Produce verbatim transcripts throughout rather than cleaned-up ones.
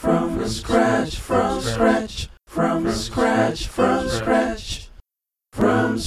From scratch, from scratch, from scratch, from scratch, from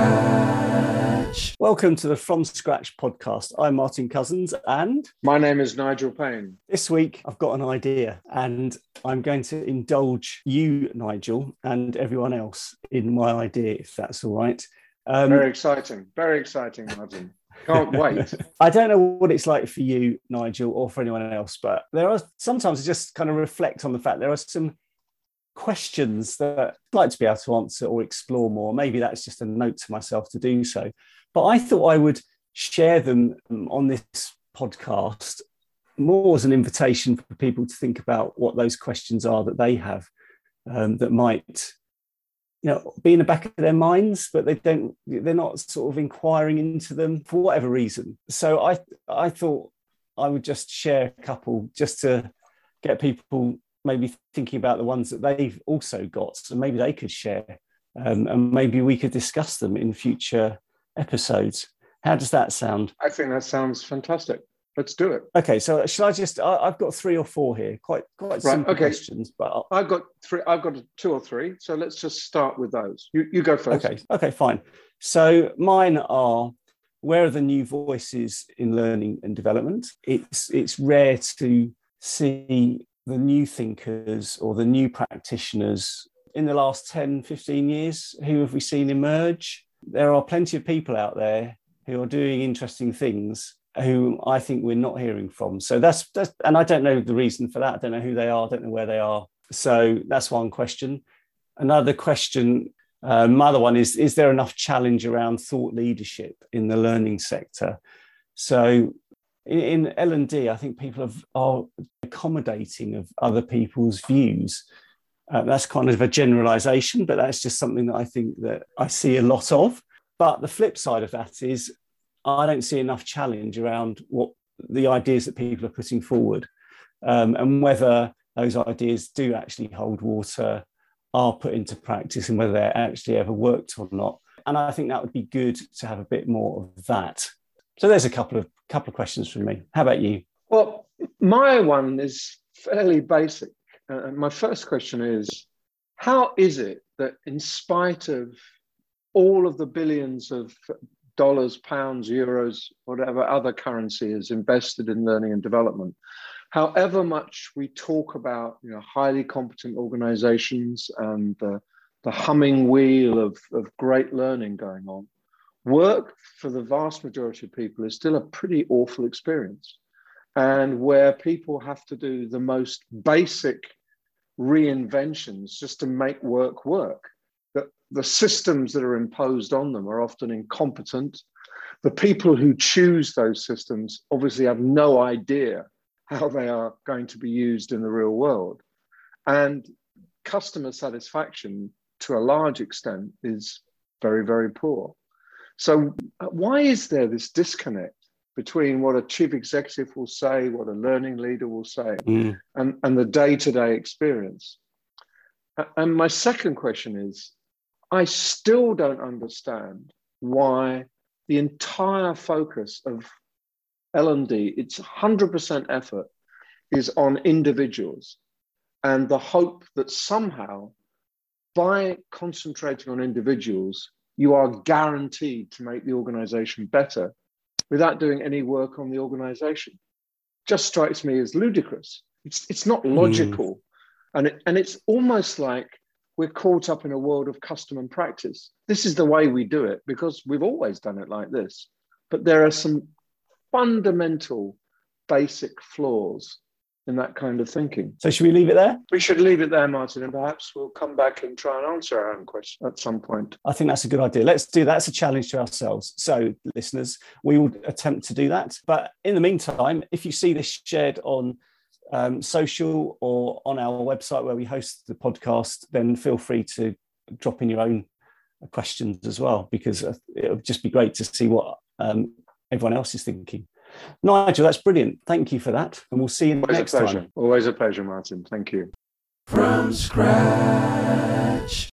scratch. Welcome to the From Scratch podcast. I'm Martin Cousins and... My name is Nigel Payne. This week I've got an idea and I'm going to indulge you, Nigel, and everyone else in my idea, if that's all right. Um, very exciting, very exciting, Martin. Can't wait. I don't know what it's like for you, Nigel, or for anyone else, but there are sometimes I just kind of reflect on the fact there are some questions that I'd like to be able to answer or explore more. Maybe that's just a note to myself to do so. But I thought I would share them on this podcast more as an invitation for people to think about what those questions are that they have um, that might, you know, be in the back of their minds, but they don't, they're not sort of inquiring into them for whatever reason. So I, I thought I would just share a couple just to get people maybe thinking about the ones that they've also got. So maybe they could share um, and maybe we could discuss them in future episodes. How does that sound? I think that sounds fantastic. Let's do it. Okay, so shall I just? I, I've got three or four here, quite quite right, simple okay. questions. But I'll... I've got three. I've got two or three. So let's just start with those. You you go first. Okay. Okay. Fine. So mine are: where are the new voices in learning and development? It's it's rare to see the new thinkers or the new practitioners in the last ten, fifteen years. Who have we seen emerge? There are plenty of people out there who are doing interesting things who I think we're not hearing from. So that's, that's, and I don't know the reason for that. I don't know who they are. I don't know where they are. So that's one question. Another question, uh, my other one is, is there enough challenge around thought leadership in the learning sector? So in, in L and D, I think people have, are accommodating of other people's views. Uh, that's kind of a generalization, but that's just something that I think that I see a lot of. But the flip side of that is I don't see enough challenge around what the ideas that people are putting forward um, and whether those ideas do actually hold water, are put into practice, and whether they're actually ever worked or not. And I think that would be good to have a bit more of that. So there's a couple of couple of questions from me. How about you? Well, my one is fairly basic. Uh, my first question is, how is it that in spite of all of the billions of dollars, pounds, euros, whatever other currency is invested in learning and development, however much we talk about, you know, highly competent organizations and the, the humming wheel of, of great learning going on, work for the vast majority of people is still a pretty awful experience. And where people have to do the most basic reinventions just to make work work. The, the systems that are imposed on them are often incompetent. The people who choose those systems obviously have no idea how they are going to be used in the real world. And customer satisfaction, to a large extent, is very, very poor. So why is there this disconnect between what a chief executive will say, what a learning leader will say, mm. and, and the day-to-day experience? And my second question is, I still don't understand why the entire focus of L and D, its one hundred percent effort, is on individuals, and the hope that somehow, by concentrating on individuals, you are guaranteed to make the organization better without doing any work on the organization. Just strikes me as ludicrous. It's, it's not logical. Mm. And, it, and it's almost like we're caught up in a world of custom and practice. This is the way we do it because we've always done it like this. But there are some fundamental basic flaws in that kind of thinking. So should we leave it there? We should leave it there, Martin, and perhaps we'll come back and try and answer our own question at some point. I think that's a good idea. Let's do that. That's a challenge to ourselves. So listeners, we will attempt to do that. But in the meantime, if you see this shared on um, social or on our website where we host the podcast, then feel free to drop in your own questions as well, because it would just be great to see what um, everyone else is thinking. Nigel, that's brilliant. Thank you for that. And we'll see you Always next a pleasure. time. Always a pleasure, Martin. Thank you. From scratch.